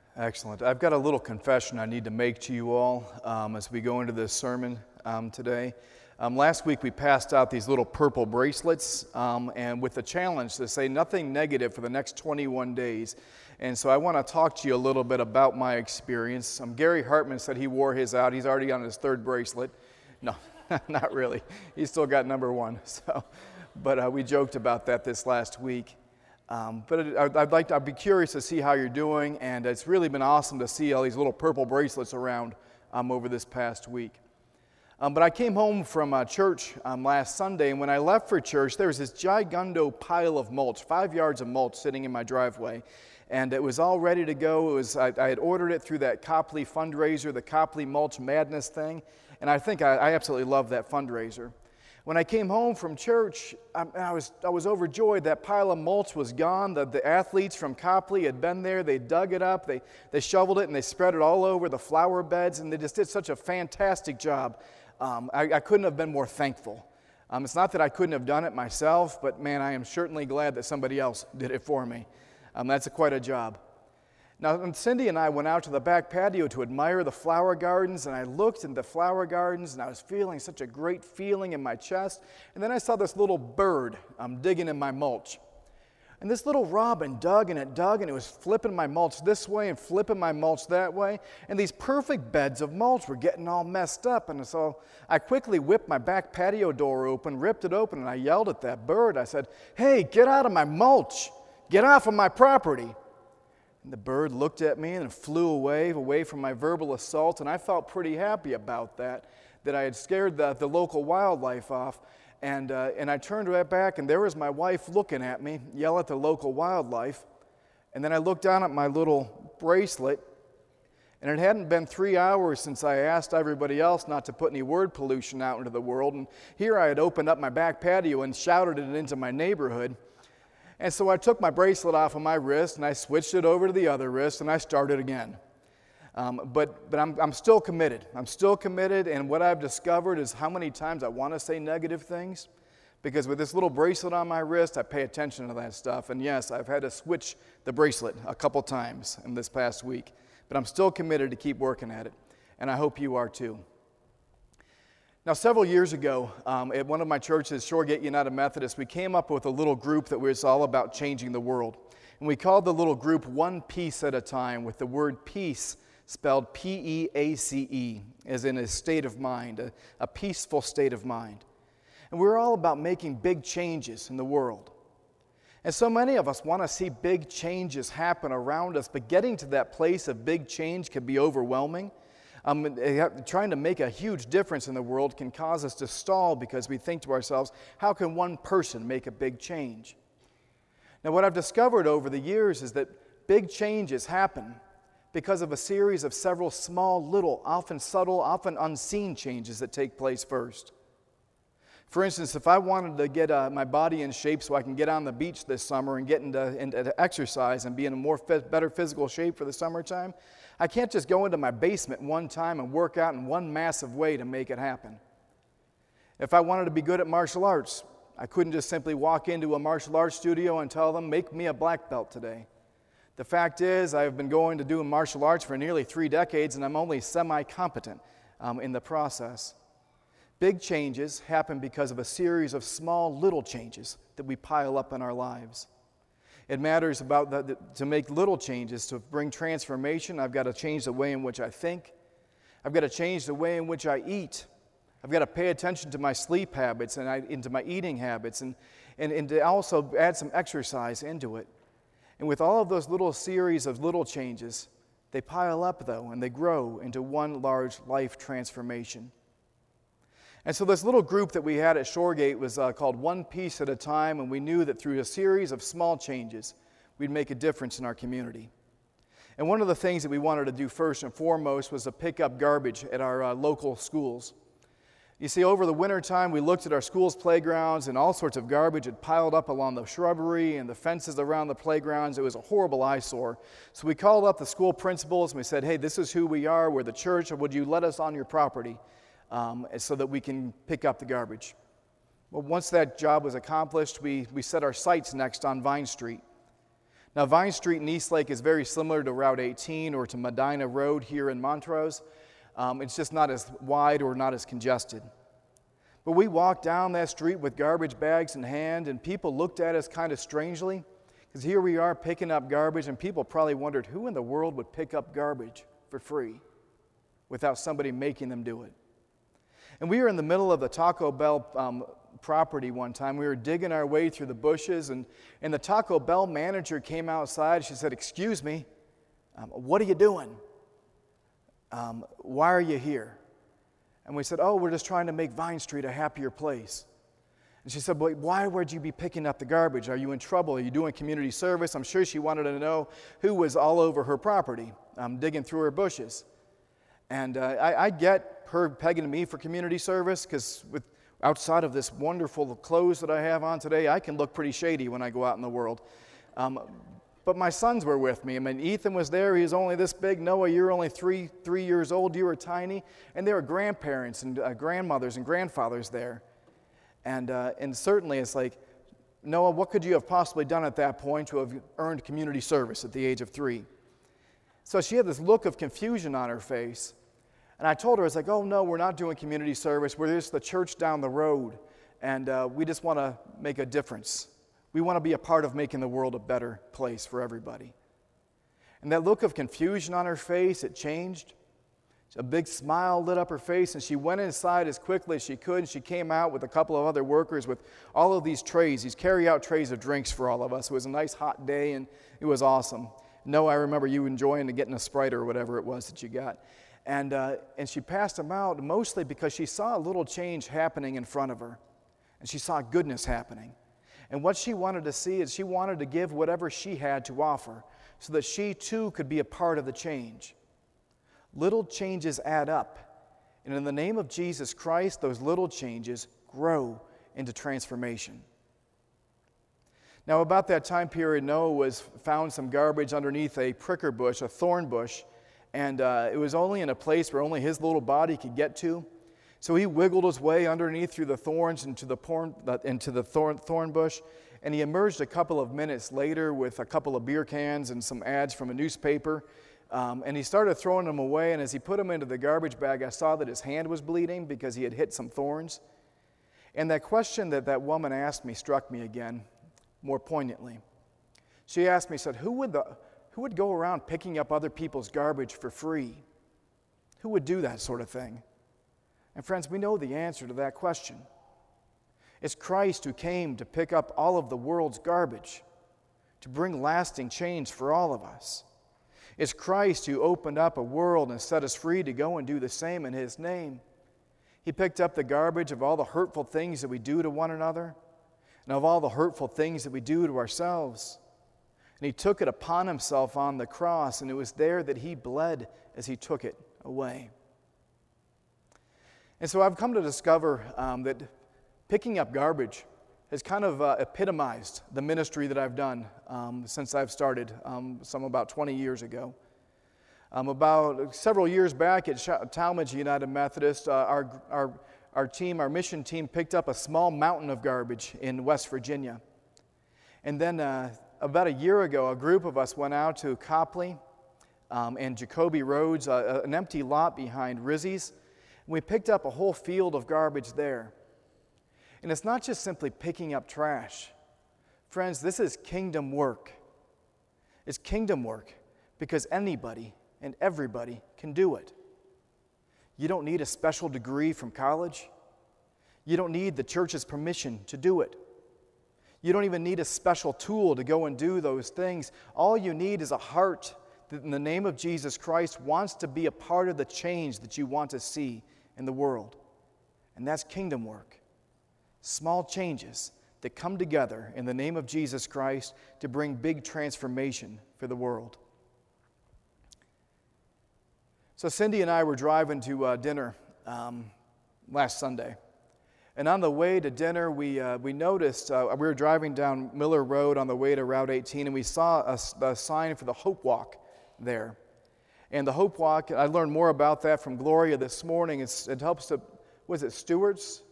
Excellent. I've got a little confession I need to make to you all as we go into this sermon today. Last week we passed out these little purple bracelets and with the challenge to say nothing negative for the next 21 days. And so I want to talk to you a little bit about my experience. Gary Hartman said he wore his out. He's already on his third bracelet. No, not really. He's still got number one. But we joked about that this last week. I'd be curious to see how you're doing, and it's really been awesome to see all these little purple bracelets around over this past week. But I came home from church last Sunday, and when I left for church, there was this gigundo pile of mulch, 5 yards of mulch sitting in my driveway, and it was all ready to go. I had ordered it through that Copley fundraiser, the Copley Mulch Madness thing, and I think I absolutely love that fundraiser. When I came home from church, I was overjoyed. That pile of mulch was gone. The athletes from Copley had been there. They dug it up. They shoveled it, and they spread it all over the flower beds, and they just did such a fantastic job. I couldn't have been more thankful. It's not that I couldn't have done it myself, but man, I am certainly glad that somebody else did it for me. That's quite a job. Now, Cindy and I went out to the back patio to admire the flower gardens, and I looked at the flower gardens, and I was feeling such a great feeling in my chest. And then I saw this little bird digging in my mulch. And this little robin dug, and it was flipping my mulch this way and flipping my mulch that way. And these perfect beds of mulch were getting all messed up. And so I quickly whipped my back patio door open, ripped it open, and I yelled at that bird. I said, "Hey, get out of my mulch. Get off of my property." And the bird looked at me and flew away from my verbal assault, and I felt pretty happy about that I had scared the local wildlife off. And I turned right back, and there was my wife looking at me, yell at the local wildlife. And then I looked down at my little bracelet, and it hadn't been 3 hours since I asked everybody else not to put any word pollution out into the world. And here I had opened up my back patio and shouted it into my neighborhood. And so I took my bracelet off of my wrist, and I switched it over to the other wrist, and I started again. But I'm still committed. I'm still committed, and what I've discovered is how many times I want to say negative things. Because with this little bracelet on my wrist, I pay attention to that stuff. And yes, I've had to switch the bracelet a couple times in this past week. But I'm still committed to keep working at it, and I hope you are too. Now, several years ago, at one of my churches, Shoregate United Methodist, we came up with a little group that was all about changing the world. And we called the little group One Peace at a Time, with the word peace spelled P-E-A-C-E, as in a state of mind, a peaceful state of mind. And we're all about making big changes in the world. And so many of us want to see big changes happen around us, but getting to that place of big change can be overwhelming. Trying to make a huge difference in the world can cause us to stall because we think to ourselves, how can one person make a big change? Now, what I've discovered over the years is that big changes happen because of a series of several small, little, often subtle, often unseen changes that take place first. For instance, if I wanted to get my body in shape so I can get on the beach this summer and get into exercise and be in a better physical shape for the summertime, I can't just go into my basement one time and work out in one massive way to make it happen. If I wanted to be good at martial arts, I couldn't just simply walk into a martial arts studio and tell them, make me a black belt today. The fact is, I've been going to do martial arts for nearly 3 decades, and I'm only semi-competent in the process. Big changes happen because of a series of small, little changes that we pile up in our lives. It matters to make little changes, to bring transformation. I've got to change the way in which I think. I've got to change the way in which I eat. I've got to pay attention to my sleep habits and into my eating habits and to also add some exercise into it. And with all of those little series of little changes, they pile up, though, and they grow into one large life transformation. And so this little group that we had at Shoregate was called One Peace at a Time, and we knew that through a series of small changes, we'd make a difference in our community. And one of the things that we wanted to do first and foremost was to pick up garbage at our local schools. You see, over the wintertime, we looked at our schools' playgrounds, and all sorts of garbage had piled up along the shrubbery and the fences around the playgrounds. It was a horrible eyesore. So we called up the school principals, and we said, hey, this is who we are. We're the church. Would you let us on your property so that we can pick up the garbage? Well, once that job was accomplished, we set our sights next on Vine Street. Now, Vine Street in Eastlake is very similar to Route 18 or to Medina Road here in Montrose. It's just not as wide or not as congested. But we walked down that street with garbage bags in hand, and people looked at us kind of strangely, because here we are picking up garbage, and people probably wondered who in the world would pick up garbage for free without somebody making them do it. And we were in the middle of the Taco Bell property one time. We were digging our way through the bushes, and the Taco Bell manager came outside. She said, "Excuse me, what are you doing? Why are you here?" And we said, "Oh, we're just trying to make Vine Street a happier place." And she said, "But why would you be picking up the garbage? Are you in trouble? Are you doing community service?" I'm sure she wanted to know who was all over her property, digging through her bushes. And I get her pegging me for community service, because outside of this wonderful clothes that I have on today, I can look pretty shady when I go out in the world. But my sons were with me. I mean, Ethan was there. He was only this big. Noah, you're only three years old. You were tiny. And there were grandparents and grandmothers and grandfathers there. And certainly it's like, Noah, what could you have possibly done at that point to have earned community service at the age of 3? So she had this look of confusion on her face. And I told her, I was like, "Oh, no, we're not doing community service. We're just the church down the road. And we just want to make a difference. We want to be a part of making the world a better place for everybody." And that look of confusion on her face, it changed. A big smile lit up her face, and she went inside as quickly as she could, and she came out with a couple of other workers with all of these trays, these carry-out trays of drinks for all of us. It was a nice hot day, and it was awesome. No, I remember you enjoying getting a Sprite or whatever it was that you got. And she passed them out mostly because she saw a little change happening in front of her, and she saw goodness happening. And what she wanted to see is she wanted to give whatever she had to offer so that she too could be a part of the change. Little changes add up. And in the name of Jesus Christ, those little changes grow into transformation. Now, about that time period, Noah found some garbage underneath a pricker bush, a thorn bush, and it was only in a place where only his little body could get to. So he wiggled his way underneath through the thorns into the thorn bush, and he emerged a couple of minutes later with a couple of beer cans and some ads from a newspaper, and he started throwing them away, and as he put them into the garbage bag, I saw that his hand was bleeding because he had hit some thorns. And that question that woman asked me struck me again more poignantly. She asked me, said, who would go around picking up other people's garbage for free? Who would do that sort of thing? And friends, we know the answer to that question. It's Christ who came to pick up all of the world's garbage, to bring lasting change for all of us. It's Christ who opened up a world and set us free to go and do the same in His name. He picked up the garbage of all the hurtful things that we do to one another and of all the hurtful things that we do to ourselves. And He took it upon Himself on the cross, and it was there that He bled as He took it away. And so I've come to discover that picking up garbage has kind of epitomized the ministry that I've done since I've started, about 20 years ago. About several years back at Talmadge United Methodist, our mission team picked up a small mountain of garbage in West Virginia. And then about a year ago, a group of us went out to Copley and Jacoby Roads, an empty lot behind Rizzi's. We picked up a whole field of garbage there. And it's not just simply picking up trash. Friends, this is kingdom work. It's kingdom work because anybody and everybody can do it. You don't need a special degree from college. You don't need the church's permission to do it. You don't even need a special tool to go and do those things. All you need is a heart that in the name of Jesus Christ wants to be a part of the change that you want to see in the world. And that's kingdom work. Small changes that come together in the name of Jesus Christ to bring big transformation for the world. So Cindy and I were driving to dinner last Sunday. And on the way to dinner, we noticed, we were driving down Miller Road on the way to Route 18, and we saw a sign for the Hope Walk there. And the Hope Walk, I learned more about that from Gloria this morning. It helps to, Stewart's?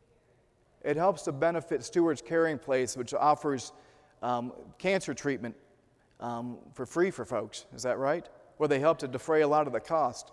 It helps to benefit Stewart's Caring Place, which offers cancer treatment for free for folks. Is that right? Or they help to defray a lot of the cost.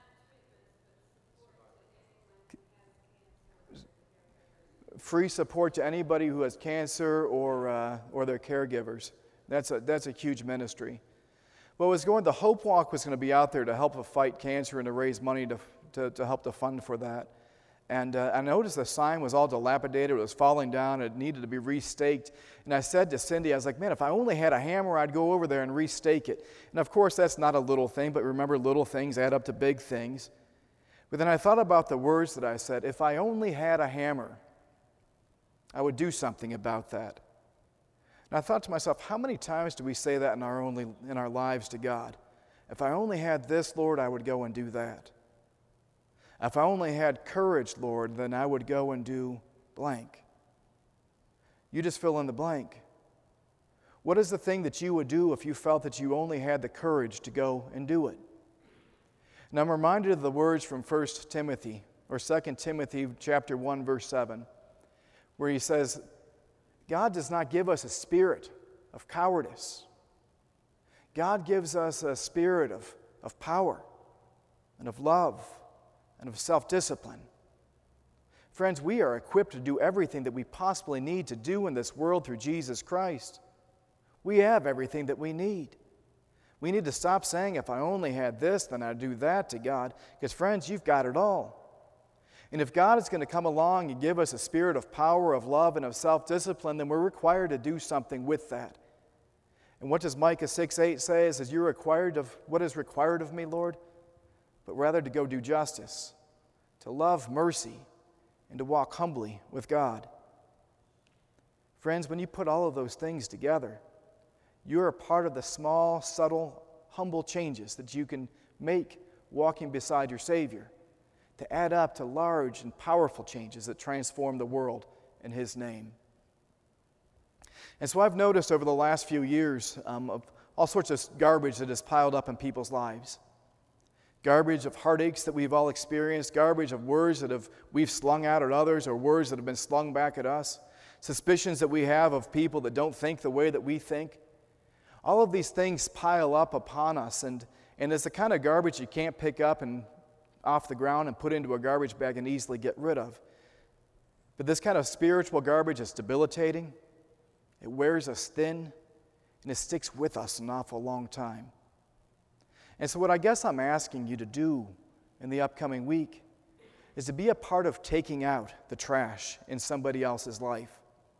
Free support to anybody who has cancer or their caregivers. That's a huge ministry. Well, the Hope Walk was going to be out there to help fight cancer and to raise money to help to fund for that. And I noticed the sign was all dilapidated. It was falling down. It needed to be restaked. And I said to Cindy, I was like, man, if I only had a hammer, I'd go over there and restake it. And of course, that's not a little thing, but remember, little things add up to big things. But then I thought about the words that I said, if I only had a hammer, I would do something about that. And I thought to myself, how many times do we say that in our lives to God? If I only had this, Lord, I would go and do that. If I only had courage, Lord, then I would go and do blank. You just fill in the blank. What is the thing that you would do if you felt that you only had the courage to go and do it? And I'm reminded of the words from 1 Timothy, or 2 Timothy chapter 1, verse 7, where he says, God does not give us a spirit of cowardice. God gives us a spirit of power and of love and of self-discipline. Friends, we are equipped to do everything that we possibly need to do in this world through Jesus Christ. We have everything that we need. We need to stop saying, if I only had this, then I'd do that to God, because friends, you've got it all. And if God is going to come along and give us a spirit of power, of love, and of self-discipline, then we're required to do something with that. And what does Micah 6:8 say? It says, what is required of me, Lord? But rather to go do justice, to love mercy, and to walk humbly with God. Friends, when you put all of those things together, you're a part of the small, subtle, humble changes that you can make walking beside your Savior, to add up to large and powerful changes that transform the world in His name. And so I've noticed over the last few years of all sorts of garbage that has piled up in people's lives. Garbage of heartaches that we've all experienced, garbage of words that we've slung out at others or words that have been slung back at us, suspicions that we have of people that don't think the way that we think. All of these things pile up upon us, and it's the kind of garbage you can't pick up and off the ground and put into a garbage bag and easily get rid of. But this kind of spiritual garbage is debilitating. It wears us thin, and it sticks with us an awful long time. And so what I guess I'm asking you to do in the upcoming week is to be a part of taking out the trash in somebody else's life.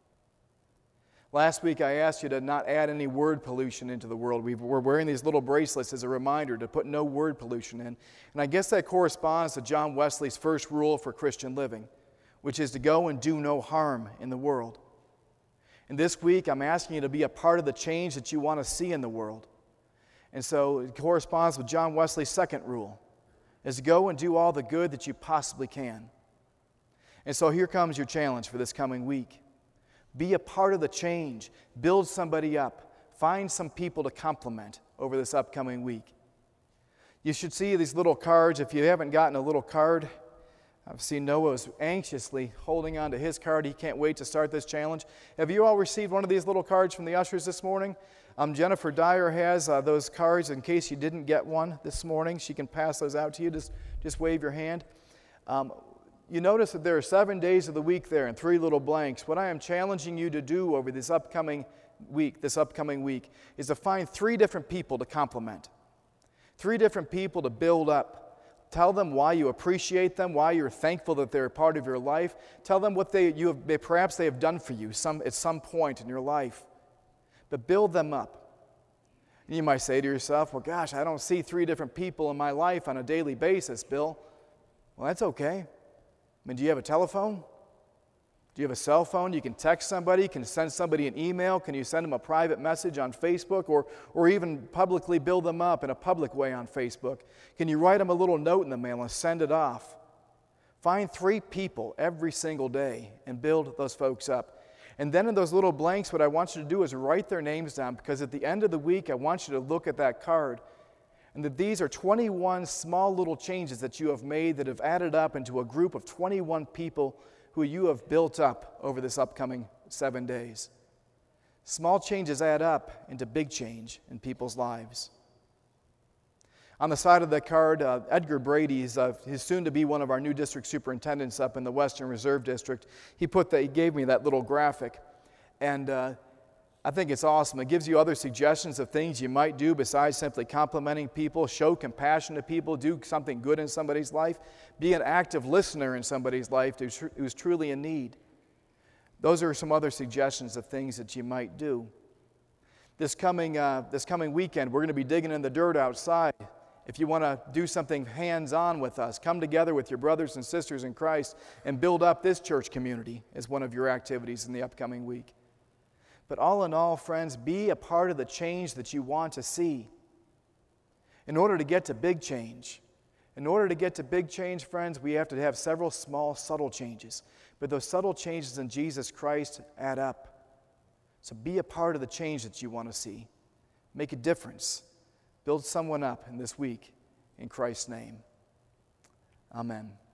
Last week I asked you to not add any word pollution into the world. We're wearing these little bracelets as a reminder to put no word pollution in. And I guess that corresponds to John Wesley's first rule for Christian living, which is to go and do no harm in the world. And this week I'm asking you to be a part of the change that you want to see in the world. And so it corresponds with John Wesley's second rule, is to go and do all the good that you possibly can. And so here comes your challenge for this coming week. Be a part of the change. Build somebody up. Find some people to compliment over this upcoming week. You should see these little cards. If you haven't gotten a little card, I've seen Noah's anxiously holding on to his card. He can't wait to start this challenge. Have you all received one of these little cards from the ushers this morning? Jennifer Dyer has those cards in case you didn't get one this morning. She can pass those out to you. Just wave your hand. You notice that there are 7 days of the week there and 3 little blanks. What I am challenging you to do over this upcoming week, is to find 3 different people to compliment. 3 different people to build up. Tell them why you appreciate them, why you're thankful that they're a part of your life. Tell them what perhaps they have done for you at some point in your life. But build them up. And you might say to yourself, well, gosh, I don't see 3 different people in my life on a daily basis, Bill. Well, that's okay. I mean, do you have a telephone? Do you have a cell phone? You can text somebody, can send somebody an email, can you send them a private message on Facebook, or even publicly build them up in a public way on Facebook? Can you write them a little note in the mail and send it off? Find 3 people every single day and build those folks up. And then in those little blanks, what I want you to do is write their names down, because at the end of the week, I want you to look at that card and that these are 21 small little changes that you have made that have added up into a group of 21 people who you have built up over this upcoming 7 days. Small changes add up into big change in people's lives. On the side of the card, Edgar Brady, he's soon to be one of our new district superintendents up in the Western Reserve District. He gave me that little graphic, and I think it's awesome. It gives you other suggestions of things you might do besides simply complimenting people, show compassion to people, do something good in somebody's life, be an active listener in somebody's life who's truly in need. Those are some other suggestions of things that you might do. This coming weekend, we're going to be digging in the dirt outside. If you want to do something hands-on with us, come together with your brothers and sisters in Christ and build up this church community as one of your activities in the upcoming week. But all in all, friends, be a part of the change that you want to see. In order to get to big change, friends, we have to have several small, subtle changes. But those subtle changes in Jesus Christ add up. So be a part of the change that you want to see. Make a difference. Build someone up in this week. In Christ's name. Amen.